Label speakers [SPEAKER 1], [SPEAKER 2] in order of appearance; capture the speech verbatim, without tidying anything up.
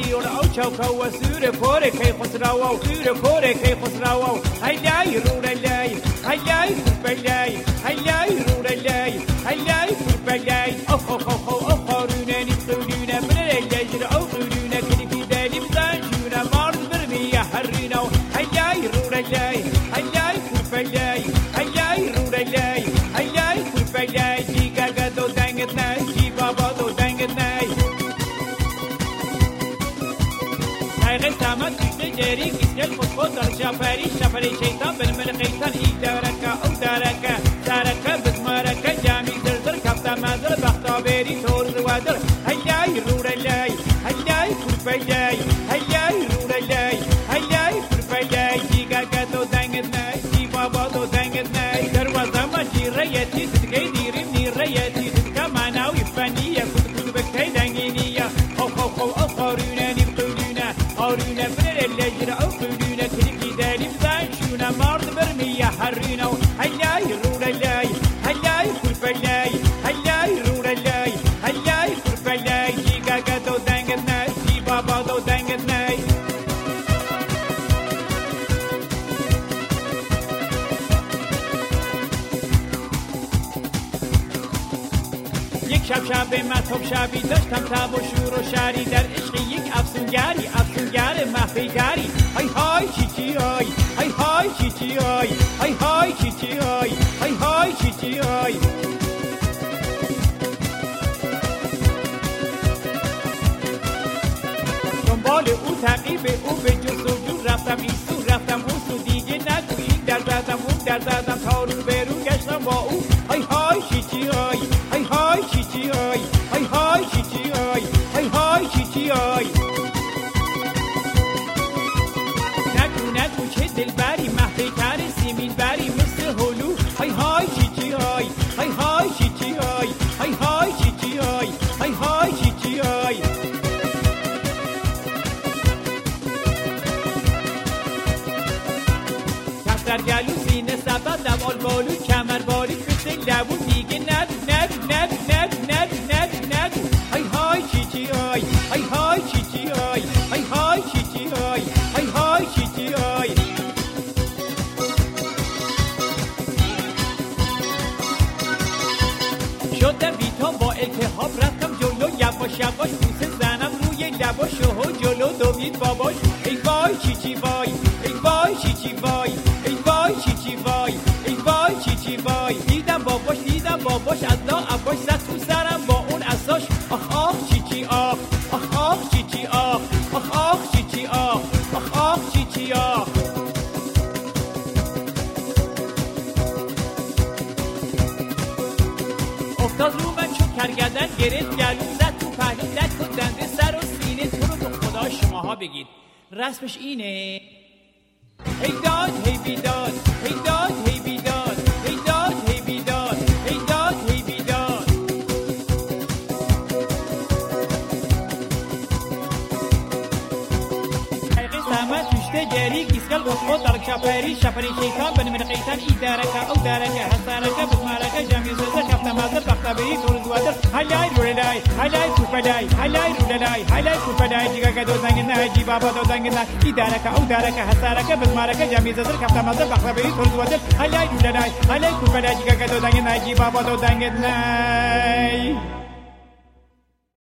[SPEAKER 1] دیور او چوکا و سور پور کی خسرو و سور پور کی خسرو هیلای رولای هیلای بلای هیلای رولای هیلای بلای او خو خو خو او قارونه نقولونه بلای او قولونه کلی دلی بزنجونه مارد برمی حرینا هیلای رولای هیلای بلای هیلای رولای هیلای بلای دیگر گدو دنگت نه جی بابا دو دنگت نه هیگه سامت دیگه جری کیسل خود خود در شافری شافری شیطان بن من قیتان ای دارکا او دارکا دارکا بزمارکا جامی زرزر کفتا مازر بختا بری تور زوادر هیای رولای هیای کرپای هیای رولای هیای کرپای دیگر گدو دنگت نه جی بابا دو دنگت نه دروازه ما جیریتی تدگی دیریم نیریتی تدگا معناوی فنیه کد کد بکتی دنگینیه خو خو خو او قارونه نبقلونه قارونه بر اللجر او قلونه کلکی دلی بزنشونه مارد برمیه حرینو هیای رولای هیای کرپای هیای رولای هیای کرپای جیگا گدو دنگت نه جی بابا دو دنگت نه یک شب شب مطلب شبی داشتم تب و شور و شری در عشق یک افسونگری افسونگر مخفیگری های های چی چی های های های چی چی های های های چی چی های های های چی چی های دنبال او تعقیب او به جستجو رفتم این سو رفتم اون سو دیگه نگو این در زدم اون در زدم تا رو به رو گشتم با او های های چی چی های های های چی چی های های های چی چی های های های چی چی های نگو نگو چه دلبری مهدی‌تر سیمین بری مثل هلو های های چی چی های های های چی چی های های های چی چی های های های چی چی های کفتر گلو سینه سبد لبال بالو کمر باریک مثل لبو دیگه ندو ندو ندو ندو ندو ندو ندو های های چی چی های های های چی چی های های های چی چی های های های چی چی های شدم بیتام با التهاب رفتم جلو یواش یواش بوسه زنم روی لباشو و جلو دوید باباش ای وای چی چی وای ای وای چی چی وای ای وای چی چی وای ای وای چی چی وای دیدم باباش دیدم باباش از لا عباش زد تو سرم با اون اساش آخ آخ چی چی آخ آخ آخ چی چی آخ آخ آخ چی چی آخ آخ آخ چی چی آخ افتاد رو من چون کرگردن گرفت گلو زد تو پهلو لک و دنده سر و سینه تو رو به خدا شماها بگید رسمش اینه هی داد هی بیداد هی داد هی بیداد هی داد هی بیداد هی داد هی بیداد حقیقی سامت توشته گری گیسکل خود در شپری شپری شیطان بن من قیتان ای دارکه او دارکه حسارکه بزمارکه جمعی زوزه کفت مازر بخت بری طور زوادر هلای رولای هلای کوپدای هلای رولای هلای کوپدای دیگه که دو زنگ نه جی بابا دو زنگ نه ای دارکه او دارکه حسارکه بزمارکه جمعی زوزه کفت مازر بخت بری طور زوادر هلای رولای هلای کوپدای دیگه که دو زنگ نه جی بابا دو زنگ نه